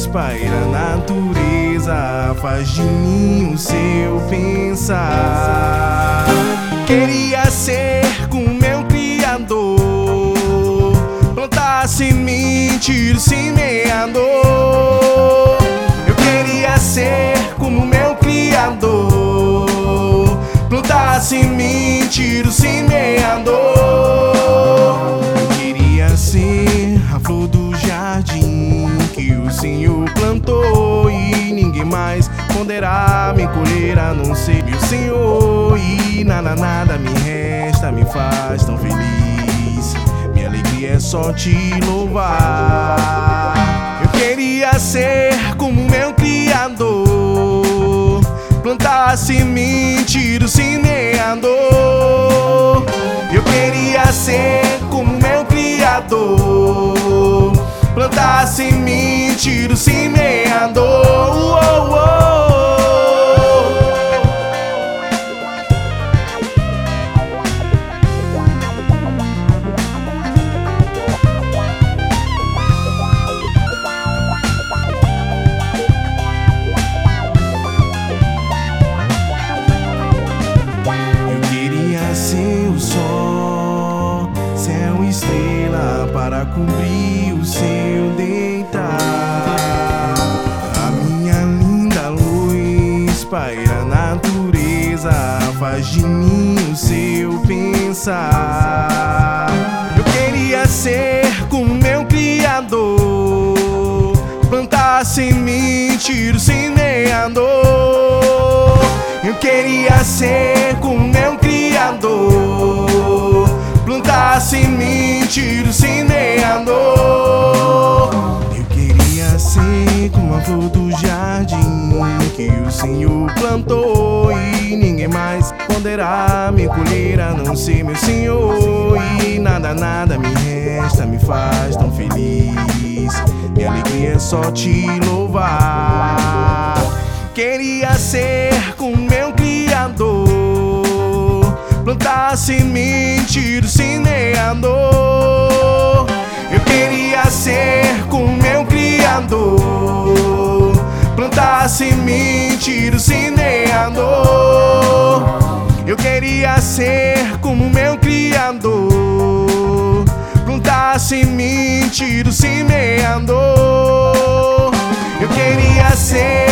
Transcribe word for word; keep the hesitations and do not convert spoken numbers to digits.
paira a natureza, faz de mim o seu pensar. Queria ser com meu Criador, plantar semente, ir semeador. Eu queria ser como meu Criador, plantar semente, ir semeador. Eu queria ser a flor do jardim que o Senhor plantou, e ninguém mais poderá me colher a não ser meu Senhor. E nada, nada me resta, me faz tão feliz, minha alegria é só te louvar. Eu queria ser como meu Criador, plantar semente do semeador. Eu queria ser como meu Criador, plantar semente do semeador. Oh, oh. Ser o sol, céu e estrela para cobrir o seu deitar. A minha linda luz paira a natureza, faz de mim o seu pensar. Eu queria ser como meu Criador, plantar semente do semeador. Eu queria ser como meu Criador, plantar semente do semeador. Eu queria ser como a flor do jardim que o Senhor plantou, e ninguém mais poderá me colher a não ser meu Senhor. E nada, nada me resta, me faz tão feliz, minha alegria é só te louvar. Queria ser com meu Criador, plantar semente do semeador. Eu queria ser com meu Criador, plantar semente do semeador. Eu queria ser como meu Criador, plantar semente do semeador. Eu queria ser